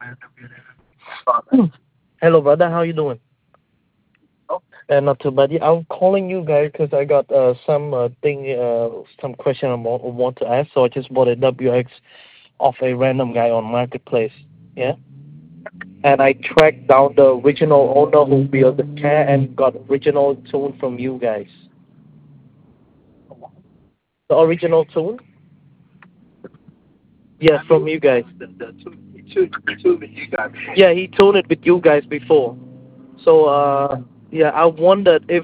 Hello, brother. How you doing? Not too bad. Yeah, I'm calling you guys because I got some question I want to ask. So I just bought a WX off a random guy on marketplace. Yeah, and I tracked down the original owner who built the car and got original tune from you guys. The original tune? Yes, from you guys. Yeah, he tuned it with you guys before. So yeah, I wondered if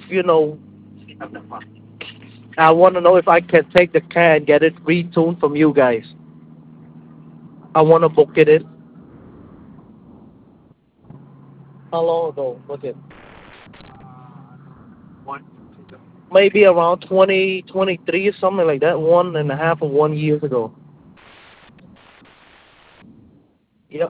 I want to know if I can take the car and get it retuned from you guys. I want to book it in. How long ago was it? Maybe around 2023 or something like that. 1.5 or 1 years ago. Yep.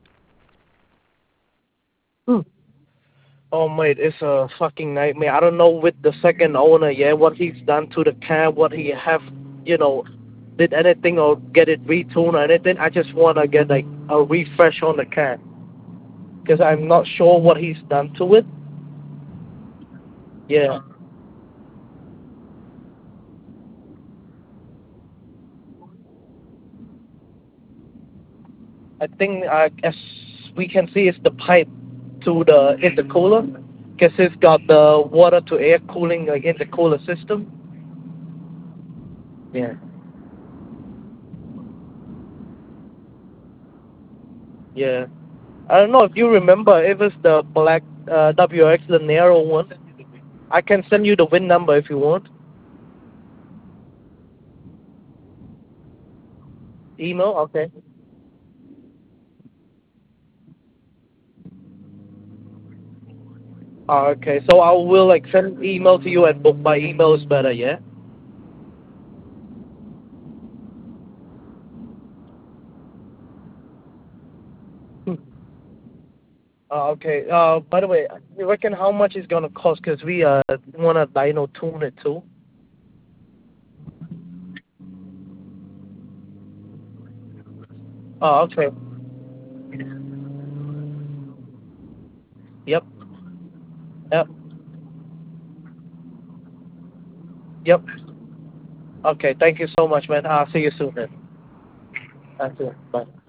Hmm. Oh mate, it's a fucking nightmare. I don't know with the second owner, yeah, what he's done to the car, what he have, you know, did anything or get it retuned or anything. I just want to get like a refresh on the car because I'm not sure what he's done to it. Yeah. I think as we can see, it's the pipe to the intercooler because it's got the water to air cooling like intercooler system. Yeah. Yeah. I don't know if you remember. It was the black WX, the narrow one. I can send you the VIN number if you want. Email, okay. Okay, so I will like send email to you and book by email is better, yeah. Okay. By the way, you reckon how much it's gonna cost? Cause we wanna dyno tune it too. Oh, okay. Yep. Yep. Yep. Okay. Thank you so much, man. I'll see you soon then. That's it. Bye.